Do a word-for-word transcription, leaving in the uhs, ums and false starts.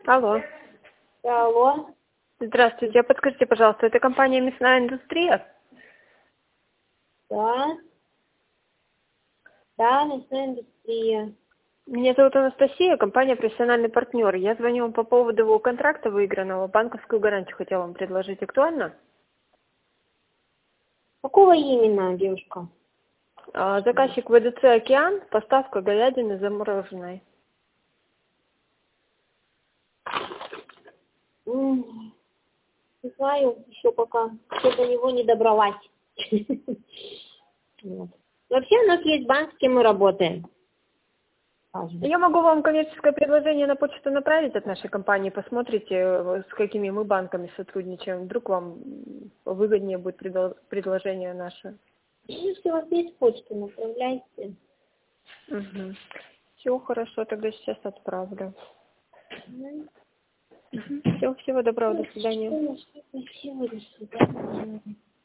Алло. Алло. Здравствуйте. Подскажите, пожалуйста, это компания «Мясная индустрия»? Да. Да, мясная индустрия. Меня зовут Анастасия, компания «Профессиональный партнер». Я звоню вам по поводу контракта выигранного. Банковскую гарантию хотела вам предложить. Актуально? Какого именно, девушка? А, Заказчик вэ дэ цэ «Океан», поставка говядины замороженной. М, Не знаю, еще пока еще до него не добралась. Вот. Вообще у нас есть банк, с кем мы работаем. Каждый. Я могу вам коммерческое предложение на почту направить от нашей компании. Посмотрите, э, с какими мы банками сотрудничаем. Вдруг вам выгоднее будет предо- предложение наше. Если у вас есть почта, направляйте. Угу. Все хорошо, тогда сейчас отправлю. Мгм. Все, всего доброго, до свидания. Хорошо, спасибо, до свидания.